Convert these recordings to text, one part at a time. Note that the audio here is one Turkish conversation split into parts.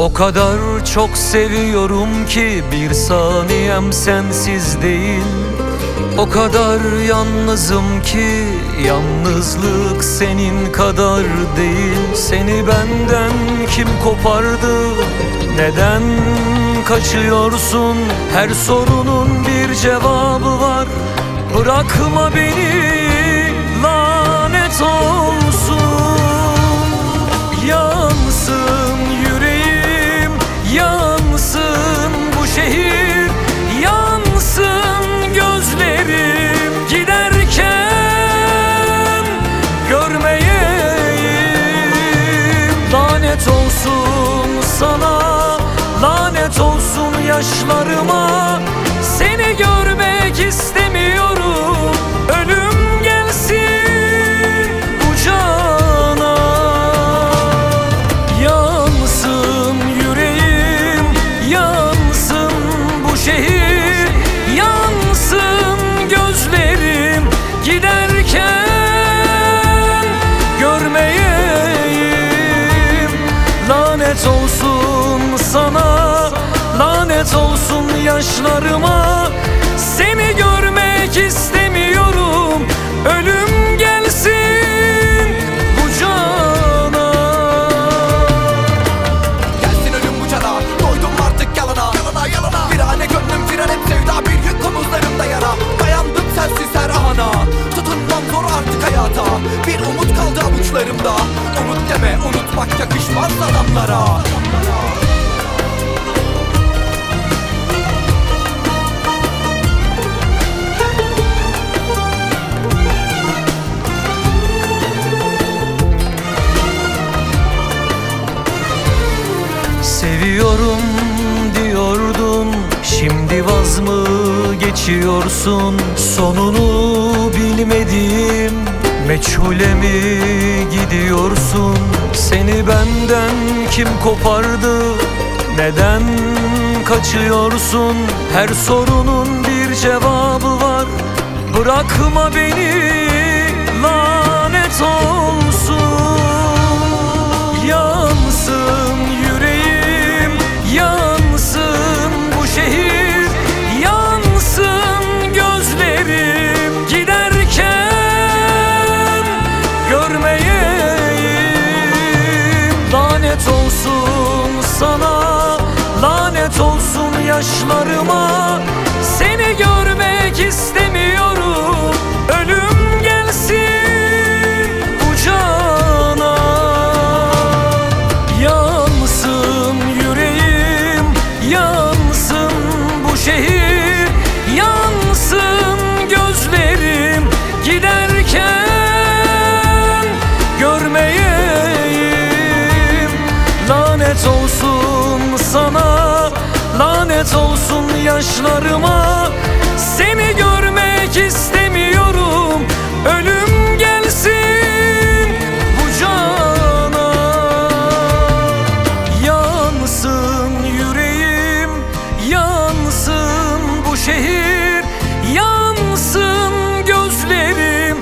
O kadar çok seviyorum ki bir saniyem sensiz değil. O kadar yalnızım ki yalnızlık senin kadar değil. Seni benden kim kopardı? Neden kaçıyorsun? Her sorunun bir cevabı var. Bırakma beni, lanet olsun. Yansın yüreğim, yansın bu şehir, yansın gözlerim. Giderken görmeyeyim. Lanet olsun sana, lanet olsun yaşlarıma. Seni görmek istemiyorum. Ölüm gelsin bu cana. Yansın yüreğim, yansın bu şehir, yansın gözlerim. Giderken görmeyeyim. Lanet olsun sana, lanet olsun yaşlarıma. Seni görmek istemiyorum. Ölüm gelsin bu cana. Gelsin ölüm bu cana. Doydum artık yalana. Yalana yalana. Virane gönlüm fren hep sevda. Bir yük omuzlarımda yara. Dayandım sensiz her ana. Tutunmam zor artık hayata. Bir umut kaldı avuçlarımda. Umut deme, unutmak yakışmaz adamlara. Seviyorum diyordun, şimdi vaz mı geçiyorsun? Sonunu bilmediğim meçhule mi gidiyorsun? Seni benden kim kopardı? Neden kaçıyorsun? Her sorunun bir cevabı var. Bırakma beni, lanet olsun. Yansın yüreğim, yansın bu şehir, yansın gözlerim. Giderken görmeyeyim. Lanet olsun sana, lanet olsun yaşlarıma. Seni görmek istemiyorum. Ölüm gelsin bu cana. Yansın yüreğim, yansın bu şehir, yansın gözlerim. Giderken görmeyeyim. Lanet olsun sana, lanet olsun yaşlarıma. Seni görmek istemiyorum. Ölüm gelsin bu cana. Yansın yüreğim, yansın bu şehir, yansın gözlerim.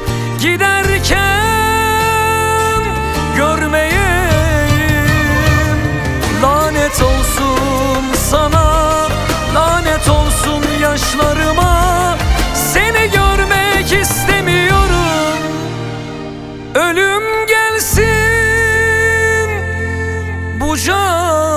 Giderken görmeyeyim. Lanet olsun sana, lanet olsun yaşlarıma. Seni görmek istemiyorum. Ölüm gelsin bu cana.